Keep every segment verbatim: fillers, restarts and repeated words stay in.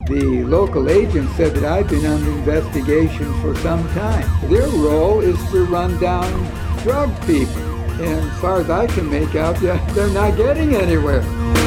The local agent said that I've been under investigation for some time. Their role is to run down drug people. And as far as I can make out, they're not getting anywhere.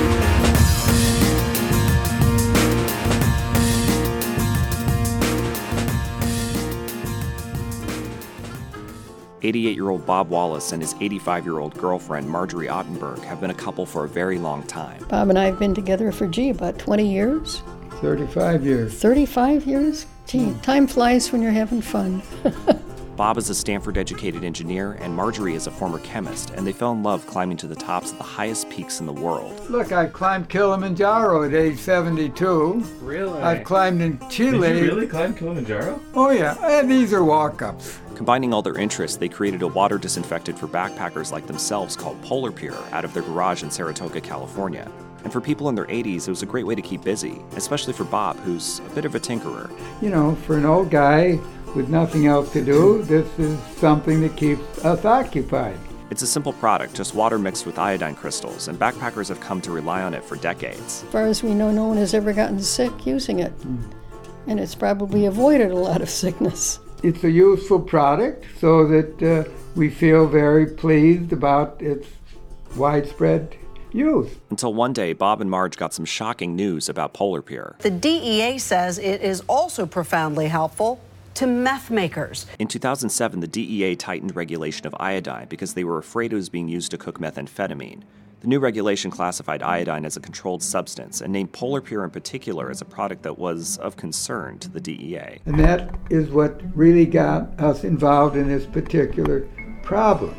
eighty-eight-year-old Bob Wallace and his eighty-five-year-old girlfriend, Marjorie Ottenberg, have been a couple for a very long time. Bob and I have been together for, gee, about twenty years? thirty-five years. thirty-five years? Gee, time flies when you're having fun. Bob is a Stanford-educated engineer, and Marjorie is a former chemist, and they fell in love climbing to the tops of the highest peaks in the world. Look, I climbed Kilimanjaro at age seventy-two. Really? I've climbed in Chile. Did you really climb Kilimanjaro? Oh, yeah. And these are walk-ups. Combining all their interests, they created a water disinfectant for backpackers like themselves called Polar Pure out of their garage in Saratoga, California. And for people in their eighties, it was a great way to keep busy, especially for Bob, who's a bit of a tinkerer. You know, for an old guy with nothing else to do, this is something that keeps us occupied. It's a simple product, just water mixed with iodine crystals, and backpackers have come to rely on it for decades. As far as we know, no one has ever gotten sick using it. Mm. And it's probably avoided a lot of sickness. It's a useful product, so that uh, we feel very pleased about its widespread use. Until one day, Bob and Marge got some shocking news about Polar Pure. The D E A says it is also profoundly helpful to meth makers. In two thousand seven, the D E A tightened regulation of iodine because they were afraid it was being used to cook methamphetamine. The new regulation classified iodine as a controlled substance and named Polar Pure in particular as a product that was of concern to the D E A. And that is what really got us involved in this particular problem.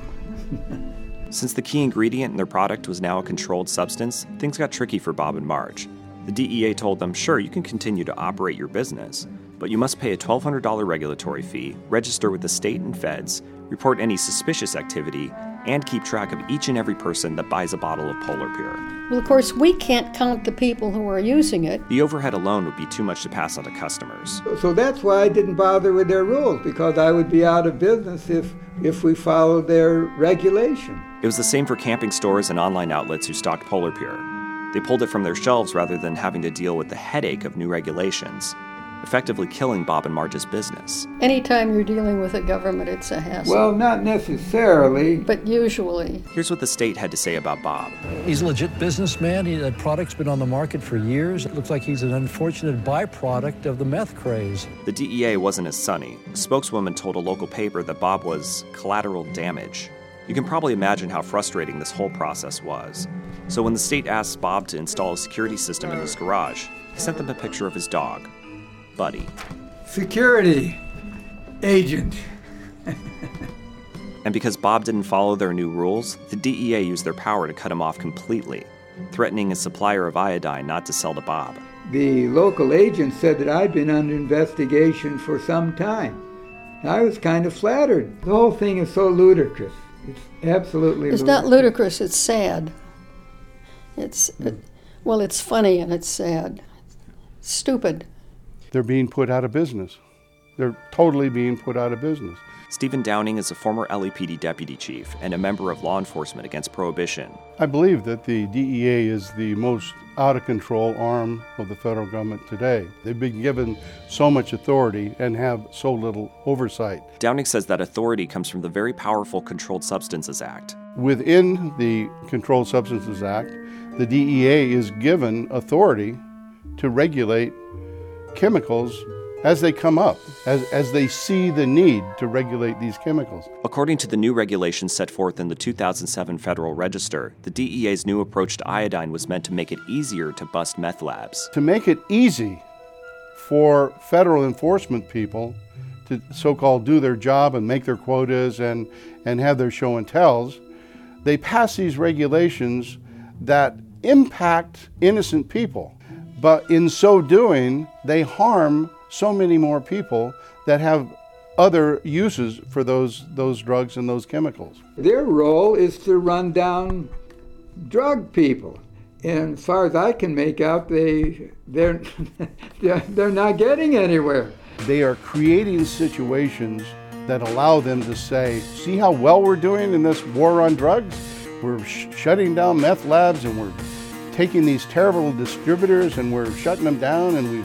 Since the key ingredient in their product was now a controlled substance, things got tricky for Bob and Marge. The D E A told them, sure, you can continue to operate your business, but you must pay a twelve hundred dollars regulatory fee, register with the state and feds, report any suspicious activity, and keep track of each and every person that buys a bottle of Polar Pure. Well, of course, we can't count the people who are using it. The overhead alone would be too much to pass on to customers. So that's why I didn't bother with their rules, because I would be out of business if, if we followed their regulation. It was the same for camping stores and online outlets who stocked Polar Pure. They pulled it from their shelves rather than having to deal with the headache of new regulations, effectively killing Bob and Marge's business. Anytime you're dealing with a government, it's a hassle. Well, not necessarily. But usually. Here's what the state had to say about Bob. He's a legit businessman. He, the product's been on the market for years. It looks like he's an unfortunate byproduct of the meth craze. The D E A wasn't as sunny. A spokeswoman told a local paper that Bob was collateral damage. You can probably imagine how frustrating this whole process was. So when the state asked Bob to install a security system in his garage, he sent them a picture of his dog, Buddy. Security agent. And because Bob didn't follow their new rules, the D E A used their power to cut him off completely, threatening a supplier of iodine not to sell to Bob. The local agent said that I'd been under investigation for some time. I was kind of flattered. The whole thing is so ludicrous. It's absolutely It's ludicrous. not ludicrous, it's sad. It's, it, well, it's funny and it's sad. Stupid. They're being put out of business. They're totally being put out of business. Stephen Downing is a former L A P D deputy chief and a member of law enforcement against prohibition. I believe that the D E A is the most out-of-control arm of the federal government today. They've been given so much authority and have so little oversight. Downing says that authority comes from the very powerful Controlled Substances Act. Within the Controlled Substances Act, the D E A is given authority to regulate chemicals as they come up, as, as they see the need to regulate these chemicals. According to the new regulations set forth in the two thousand seven Federal Register, the D E A's new approach to iodine was meant to make it easier to bust meth labs. To make it easy for federal enforcement people to so-called do their job and make their quotas and, and have their show and tells, they pass these regulations that impact innocent people. But in so doing, they harm so many more people that have other uses for those, those drugs and those chemicals. Their role is to run down drug people. And as far as I can make out, they, they're, they're not getting anywhere. They are creating situations that allow them to say, see how well we're doing in this war on drugs? We're sh- shutting down meth labs and we're taking these terrible distributors and we're shutting them down and we've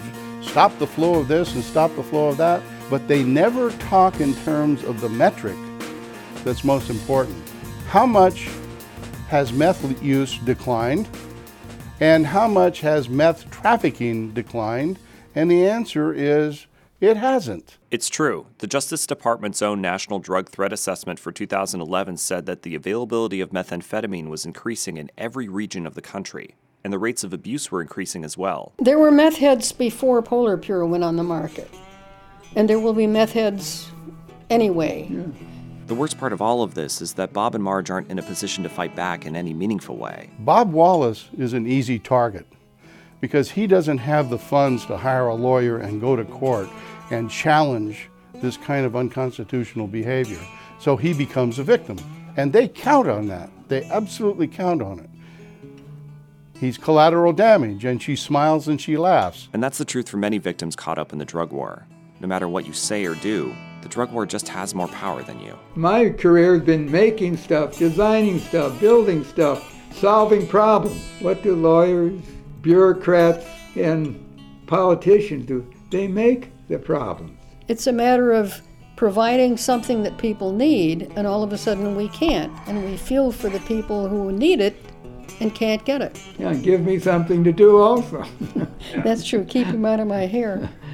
stop the flow of this and stop the flow of that, but they never talk in terms of the metric that's most important. How much has meth use declined? And how much has meth trafficking declined? And the answer is, it hasn't. It's true. The Justice Department's own National Drug Threat Assessment for two thousand eleven said that the availability of methamphetamine was increasing in every region of the country, and the rates of abuse were increasing as well. There were meth heads before Polar Pure went on the market, and there will be meth heads anyway. Yeah. The worst part of all of this is that Bob and Marge aren't in a position to fight back in any meaningful way. Bob Wallace is an easy target because he doesn't have the funds to hire a lawyer and go to court and challenge this kind of unconstitutional behavior. So he becomes a victim. And they count on that. They absolutely count on it. He's collateral damage, and she smiles and she laughs. And that's the truth for many victims caught up in the drug war. No matter what you say or do, the drug war just has more power than you. My career has been making stuff, designing stuff, building stuff, solving problems. What do lawyers, bureaucrats, and politicians do? They make the problems. It's a matter of providing something that people need, and all of a sudden we can't. And we feel for the people who need it and can't get it. Yeah, give me something to do also. That's true. Keep him out of my hair.